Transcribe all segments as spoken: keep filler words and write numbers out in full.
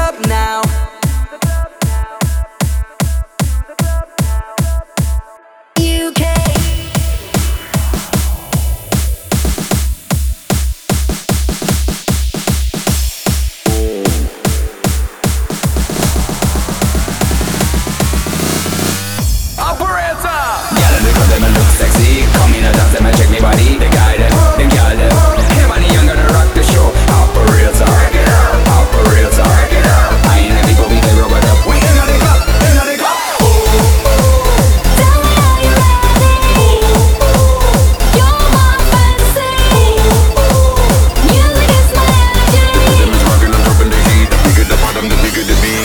club now. U K. Sexy, come in a dance, them a check me body. The guy them, the girl them, him and the young gonna rock the show. Operator, operator. I ain't happy, but we can rub it up. We in the club, in the club. Oh, oh. Tell me are you ready? Oh, oh. You're my fantasy. Oh, oh. Music is my energy. Them is rocking and dropping the heat. The bigger the bottom, the bigger the beat.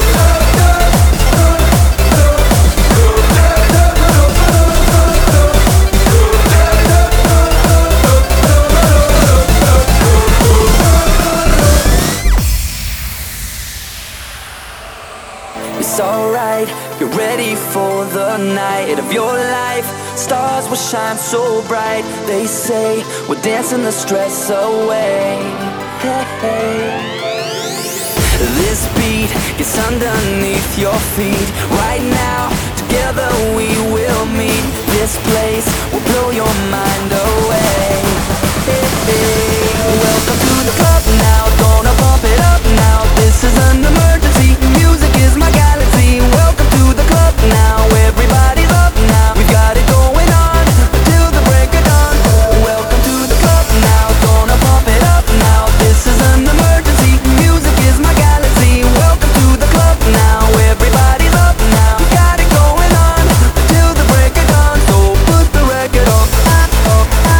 It's alright, you're ready for the night of your life. Stars will shine so bright. They say we're dancing the stress away. Hey, hey. This beat gets underneath your feet. Right now, together we will meet. This place will blow your mind away. Hey, hey. Welcome to the club now. Gonna pump it up now. This is an emergency. Music is my galaxy. Welcome to the club now. Everybody's up now. We've got it going on until the break of dawn. Welcome to the club now. Gonna pump it up now. This is an emergency. Music is my galaxy. Welcome to the club now. Everybody's up now. We got it going on until the break of dawn. So put the record on. So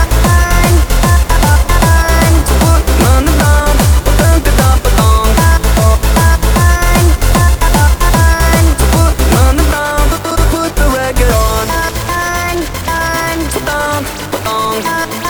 put on the drum. Dun, dun, dun, dun, dun. So put on the drum. Put the record on. So dun, dun, dun.